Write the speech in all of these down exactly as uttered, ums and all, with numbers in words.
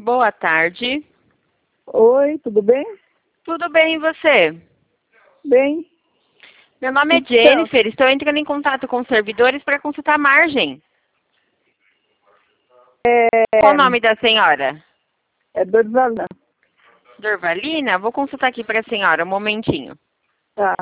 Boa tarde. Oi, tudo bem? Tudo bem, e você? Bem. Meu nome é Então, Jennifer, estou entrando em contato com os servidores para consultar a margem. é, Qual o nome da senhora? é Dorvalina. Dorvalina? Vou consultar aqui para a senhora, um momentinho. Tá.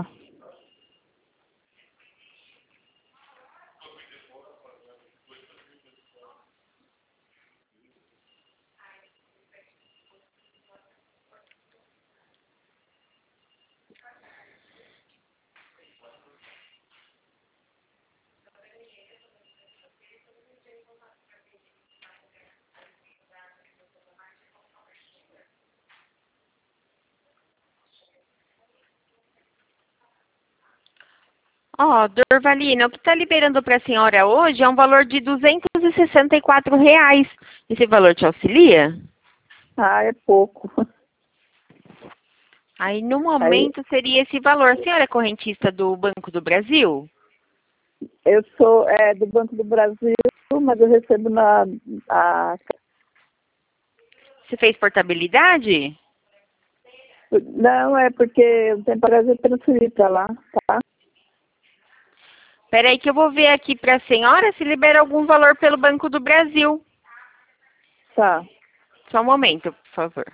Ó, Dorvalina, o que está liberando para a senhora hoje é um valor de duzentos e sessenta e quatro reais. Esse valor te auxilia? Ah, é pouco. Aí, no Aí, momento, seria esse valor. A senhora é correntista do Banco do Brasil? eu sou é, do Banco do Brasil, mas eu recebo na... A, Você fez portabilidade? não, é porque eu tenho prazer transferir para lá, tá? Espera aí que eu vou ver aqui para a senhora se libera algum valor pelo Banco do Brasil. Tá. Só um momento, por favor.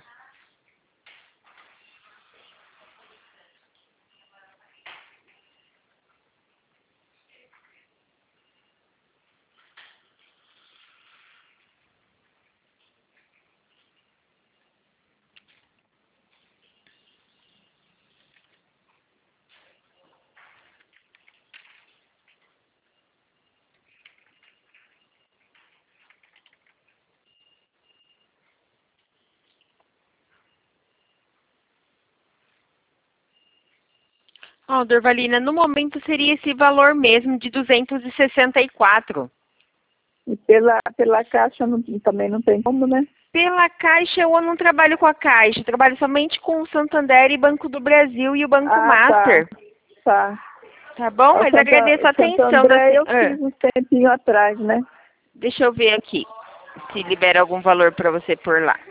Ó, Dorvalina, no momento seria esse valor mesmo de duzentos e sessenta e quatro. E pela, pela caixa não, também não tem como, né? Pela Caixa, eu não trabalho com a Caixa, eu trabalho somente com o Santander e Banco do Brasil e o Banco Ah, tá. Master. Tá. Tá bom? O Mas Santa, agradeço a Santo atenção da André eu senhora. fiz um tempinho atrás, né? Deixa eu ver aqui se libera algum valor para você por lá.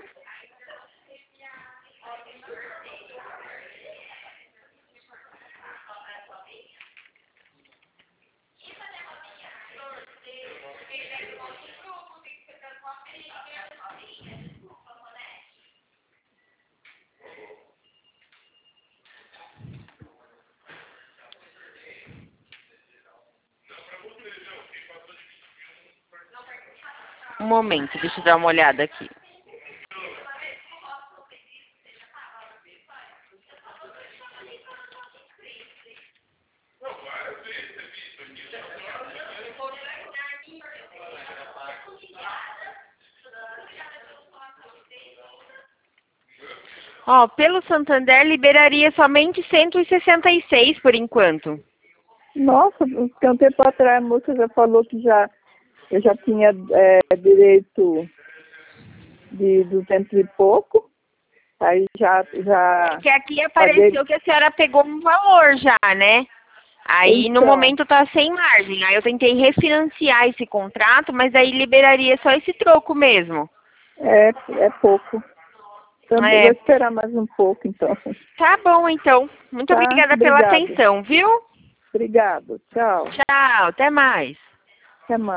Um momento, deixa eu dar uma olhada aqui. Ó, pelo Santander liberaria somente cento e sessenta e seis por enquanto. Nossa, tem um tempo atrás a moça já falou que já, eu já tinha é, direito de duzentos e pouco, aí já, já Que aqui paguei. apareceu que a senhora pegou um valor já, né? Aí no Então, momento tá sem margem. Aí eu tentei refinanciar esse contrato, mas aí liberaria só esse troco mesmo. é, é pouco. Então, eu vou É, esperar mais um pouco, então. tá bom então. Muito Tá? obrigada pela Obrigado. atenção, viu? Obrigado. Tchau. Tchau, até mais. Até mais.